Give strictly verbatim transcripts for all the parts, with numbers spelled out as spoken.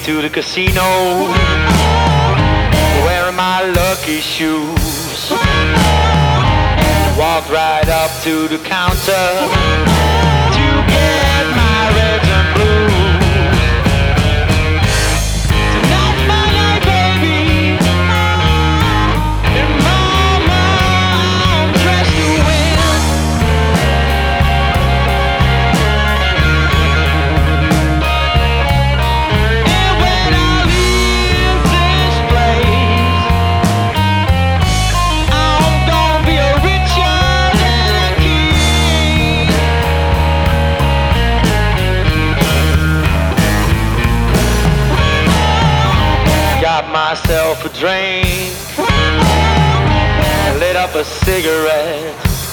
to the casino, wearing my lucky shoes. Walked right up to the counter to get my reds and blues. Tonight's my night, baby, and mama, I'm dressed to win. And when I leave this place, I'm gonna be a richer than a king. Got myself a drink, lit up a cigarette,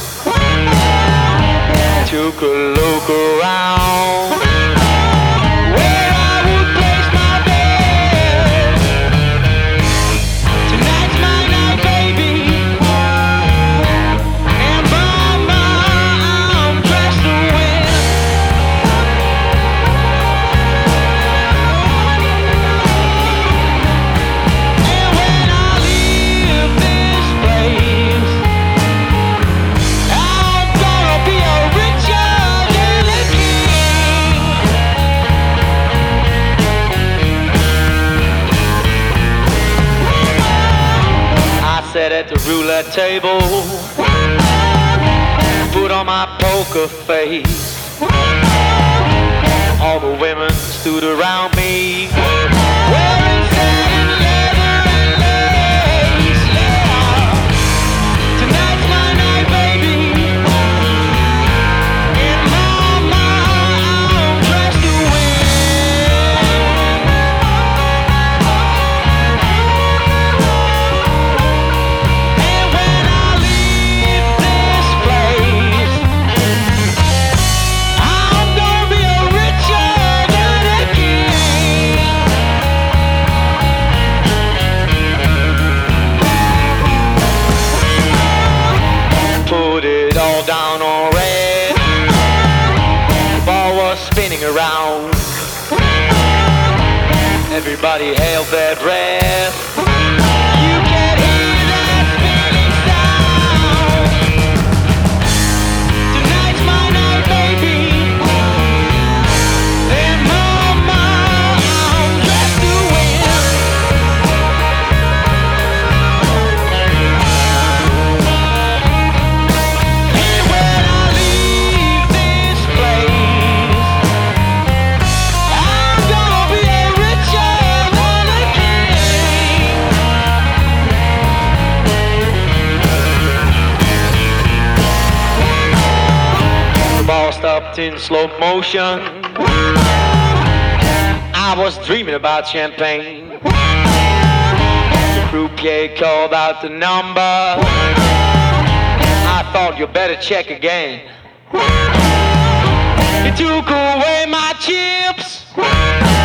took a look around where I would place my bed. Tonight's my night, baby, and mama, I'm dressed to win. And when I leave this place, I'm gonna be a richer than a king. I sat at the roulette table, put on my poker face. All the women stood around me, wearing satin leather and lace. Yeah. Tonight's my night, baby, and mama, I'm dressed to win. And when I leave this place, I'm gonna be a richer than a king. Put it all down on red. The ball was spinning around. Everybody held their breath. You can hear that spinning sound. Tonight's my night, baby, and mama, I'm dressed to win. And when I leave this place, I'm gonna be a richer than a king. The ball stopped in slow motion. I was dreaming about champagne. The croupier called out the number. I thought you better check again. He took away my chips.